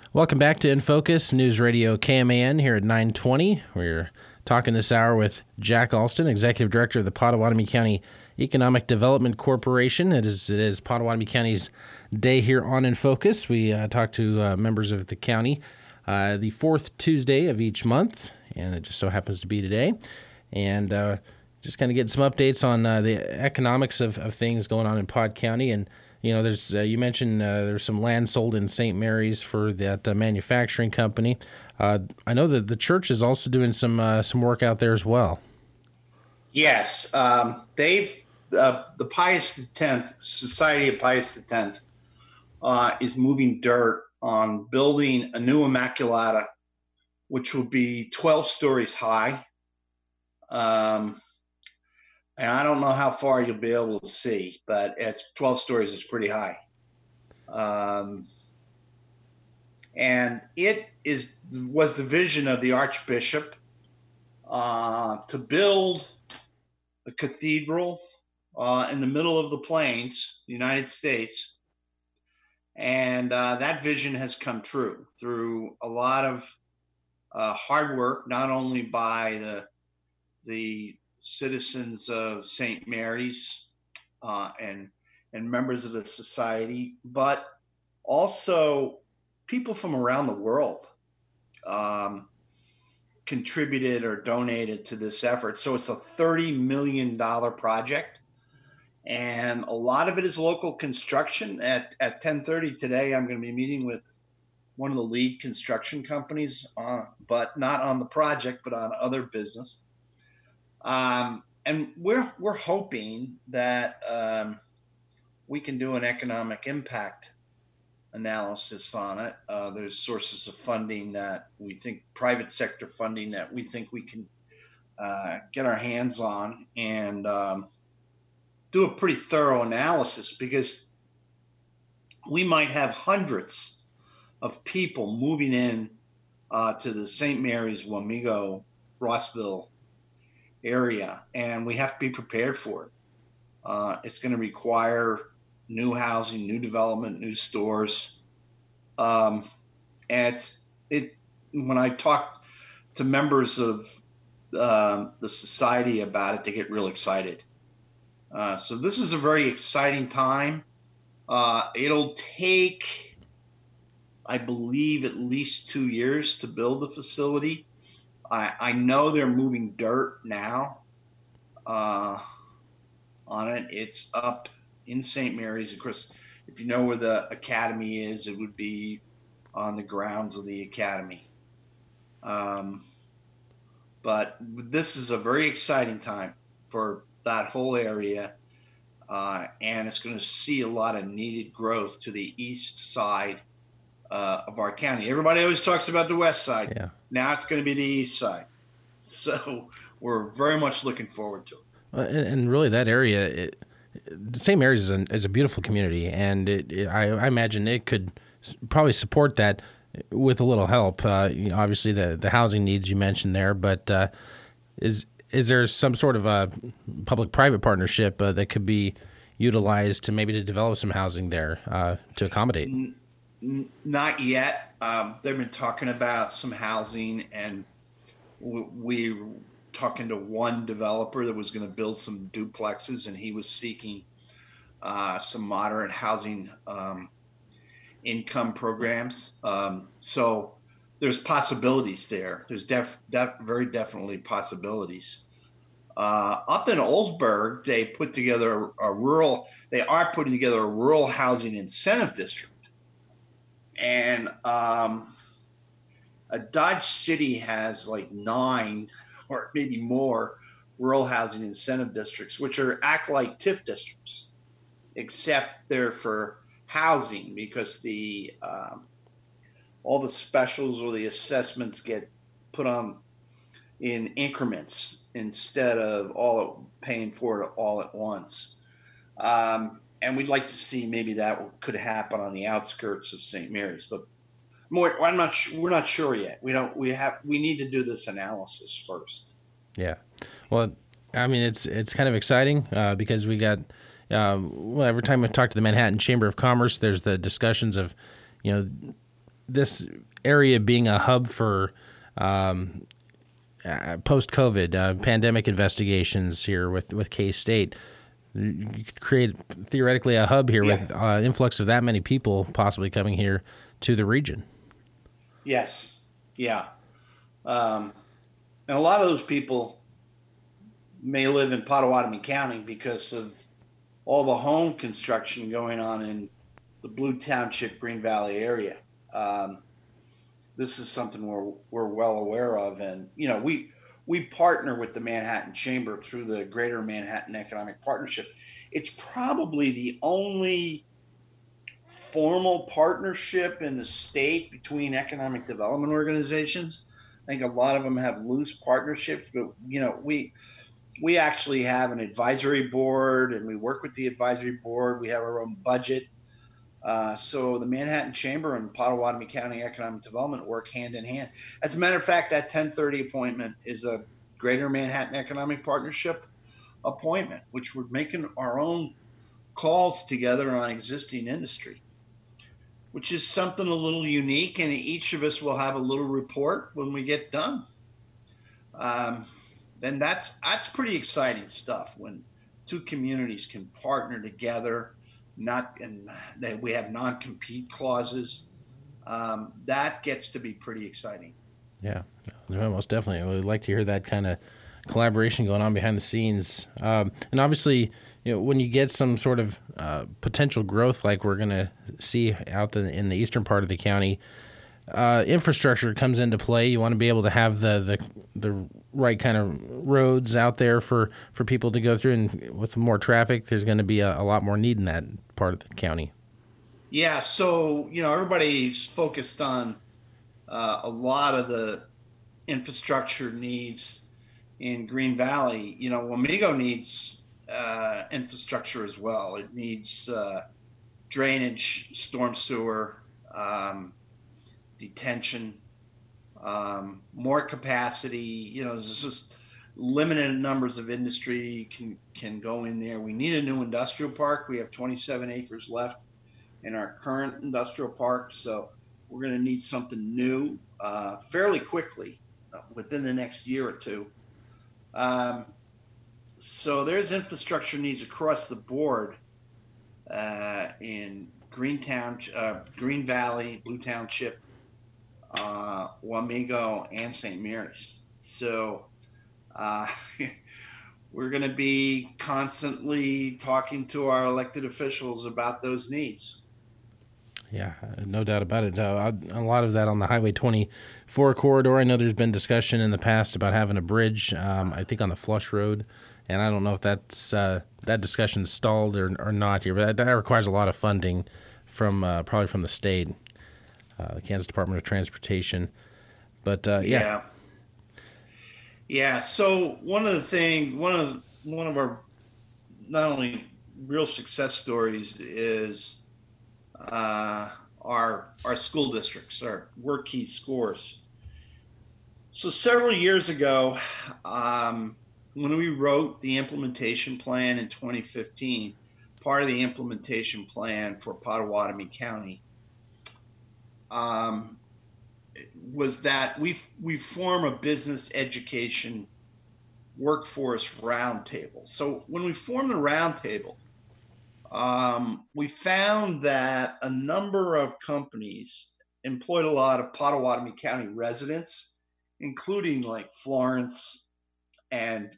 Welcome back to In Focus, News Radio KMAN here at 920. We're talking this hour with Jack Alston, Executive Director of the Pottawatomie County Economic Development Corporation. It is Pottawatomie County's day here on In Focus. We talk to members of the county the fourth Tuesday of each month, and it just so happens to be today. And just kind of getting some updates on the economics of things going on in Pod County. And there's you mentioned there's some land sold in St. Mary's for that manufacturing company. I know that the church is also doing some work out there as well. Yes, they've the Pius X Society of Pius X is moving dirt on building a new Immaculata, which will be 12 stories high. And I don't know how far you'll be able to see, but it's 12 stories. It's pretty high. And it was the vision of the Archbishop to build a cathedral in the middle of the plains, the United States. And that vision has come true through a lot of hard work, not only by the citizens of St. Mary's and members of the society, but also people from around the world contributed or donated to this effort. So it's a $30 million project, and a lot of it is local construction. At 10:30 today, I'm going to be meeting with one of the lead construction companies, but not on the project, but on other business. And we're hoping that we can do an economic impact analysis on it. There's sources of funding that we think, private sector funding, that we think we can get our hands on and do a pretty thorough analysis, because we might have hundreds of people moving in to the St. Mary's, Wamego, Rossville area, and we have to be prepared for it. It's going to require new housing, new development, new stores. And when I talk to members of the society about it, they get real excited. So this is a very exciting time. It'll take, I believe, at least 2 years to build the facility. I know they're moving dirt now on it. It's up in St. Mary's. Of course, if you know where the academy is, it would be on the grounds of the academy. But this is a very exciting time for that whole area, and it's going to see a lot of needed growth to the east side of our county. Everybody always talks about the west side. Yeah. Now it's going to be the east side. So we're very much looking forward to it. And really, that area, St. Mary's is a beautiful community, and I imagine it could probably support that with a little help. Obviously, the housing needs you mentioned there, but is there some sort of a public-private partnership that could be utilized to develop some housing there to accommodate? Not yet. They've been talking about some housing, and we were talking to one developer that was going to build some duplexes, and he was seeking some moderate housing income programs. So there's possibilities there. There's very definitely possibilities. Up in Oldsburg, they are putting together a rural housing incentive district. And Dodge City has like 9 or maybe more rural housing incentive districts, which act like TIF districts, except they're for housing, because all the specials or the assessments get put on in increments instead of paying for it all at once. And we'd like to see maybe that could happen on the outskirts of St. Mary's, but we're not sure yet. We need to do this analysis first. Yeah. Well, I mean, it's kind of exciting because we got, every time we talk to the Manhattan Chamber of Commerce, there's the discussions of, this area being a hub for post-COVID pandemic investigations here with K-State. You could create theoretically a hub here with influx of that many people possibly coming here to the region. Yes. Yeah. And a lot of those people may live in Pottawatomie County because of all the home construction going on in the Blue Township, Green Valley area. This is something we're well aware of. And, you know, we partner with the Manhattan Chamber through the Greater Manhattan Economic Partnership. It's probably the only formal partnership in the state between economic development organizations. I think a lot of them have loose partnerships, but, you know, we actually have an advisory board, and we work with the advisory board. We have our own budget. So the Manhattan Chamber and Pottawatomie County Economic Development work hand in hand. As a matter of fact, that 1030 appointment is a Greater Manhattan Economic Partnership appointment, which we're making our own calls together on existing industry, which is something a little unique, and each of us will have a little report when we get done. And that's pretty exciting stuff when two communities can partner together, and we have non-compete clauses. That gets to be pretty exciting. Yeah, most definitely. I would like to hear that kind of collaboration going on behind the scenes. And obviously, you know, when you get some sort of potential growth like we're going to see out in the eastern part of the county, infrastructure comes into play. You want to be able to have the right kind of roads out there for people to go through, and with more traffic, there's going to be a lot more need in that part of the county. Yeah, so, you know, everybody's focused on a lot of the infrastructure needs in Green Valley. You know, Wamego needs infrastructure as well. It needs drainage, storm sewer, detention, more capacity. You know, there's just limited numbers of industry can go in there. We need a new industrial park. We have 27 acres left in our current industrial park, so we're going to need something new fairly quickly, within the next year or two. So there's infrastructure needs across the board in Green Valley, Blue Township, Wamego, and St. Mary's. So we're going to be constantly talking to our elected officials about those needs. Yeah, no doubt about it. A lot of that on the Highway 24 corridor. I know there's been discussion in the past about having a bridge, I think on the Flush Road, and I don't know if that's that discussion stalled or not here, but that requires a lot of funding from probably from the state, the Kansas Department of Transportation. But yeah. So one of our not only real success stories is our school districts, our WorkKey scores. So several years ago, when we wrote the implementation plan in 2015, part of the implementation plan for Pottawatomie County was that we form a business education workforce roundtable. So when we formed the roundtable, we found that a number of companies employed a lot of Pottawatomie County residents, including like Florence and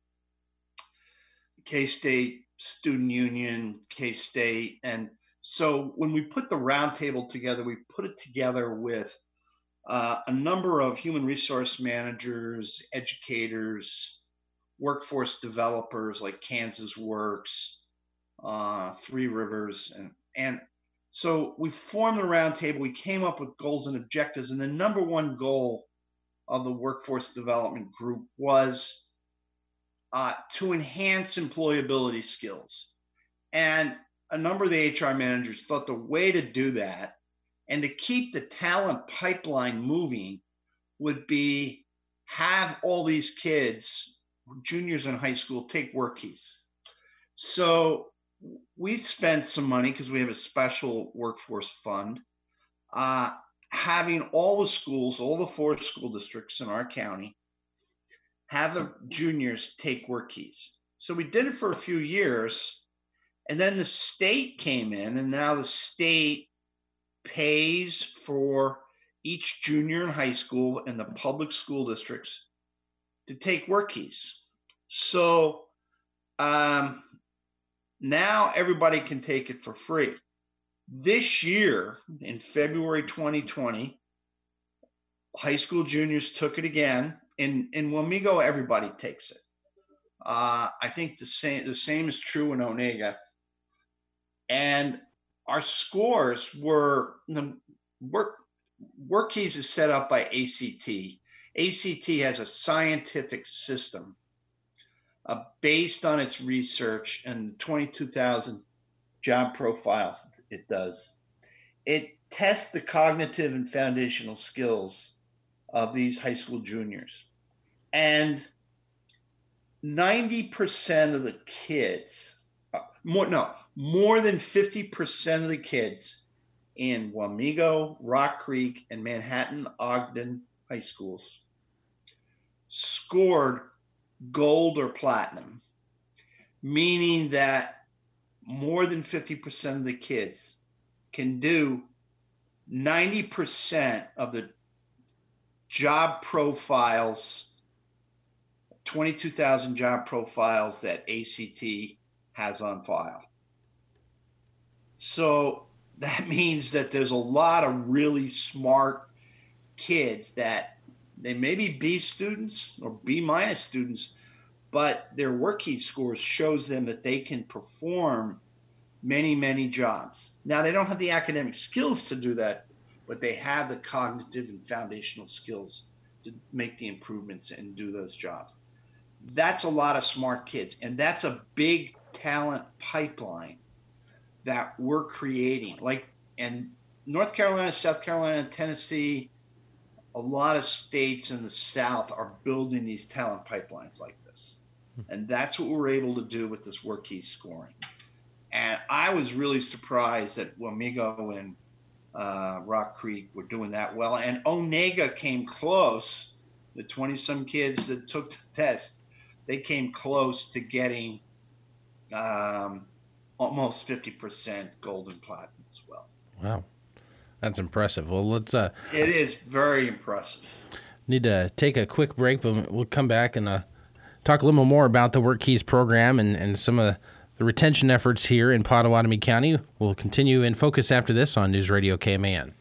K-State Student Union, K-State. And so when we put the roundtable together, we put it together with a number of human resource managers, educators, workforce developers like Kansas Works, Three Rivers, and so we formed the roundtable. We came up with goals and objectives, and the number one goal of the workforce development group was to enhance employability skills. And a number of the HR managers thought the way to do that and to keep the talent pipeline moving would be have all these kids, juniors in high school, take WorkKeys. So we spent some money because we have a special workforce fund having all the schools, all the 4 school districts in our county, have the juniors take work keys. So we did it for a few years, and then the state came in, and now the state pays for each junior in high school in the public school districts to take work keys. So now everybody can take it for free. This year, in February 2020, high school juniors took it again. In Wamego, everybody takes it. I think the same is true in Onega. And our scores were, work keys is set up by ACT. ACT has a scientific system based on its research and 22,000 job profiles it does. It tests the cognitive and foundational skills of these high school juniors. And 90% of the kids, more than 50% of the kids in Wamego, Rock Creek, and Manhattan Ogden high schools scored gold or platinum, meaning that more than 50% of the kids can do 90% of the job profiles, 22,000 job profiles that ACT has on file. So that means that there's a lot of really smart kids that they may be B students or B minus students, but their work key scores shows them that they can perform many, many jobs. Now, they don't have the academic skills to do that, but they have the cognitive and foundational skills to make the improvements and do those jobs. That's a lot of smart kids, and that's a big talent pipeline that we're creating. And North Carolina, South Carolina, Tennessee, a lot of states in the South are building these talent pipelines like this. And that's what we're able to do with this work key scoring. And I was really surprised that Wamego and Rock Creek were doing that well. And Onega came close. The 20-some kids that took the test, they came close to getting almost 50% gold and platinum as well. Wow. That's impressive. Well, let's... It is very impressive. Need to take a quick break, but we'll come back and talk a little more about the Work Keys program and some of the retention efforts here in Pottawatomie County. We'll continue in focus after this on News Radio KMAN.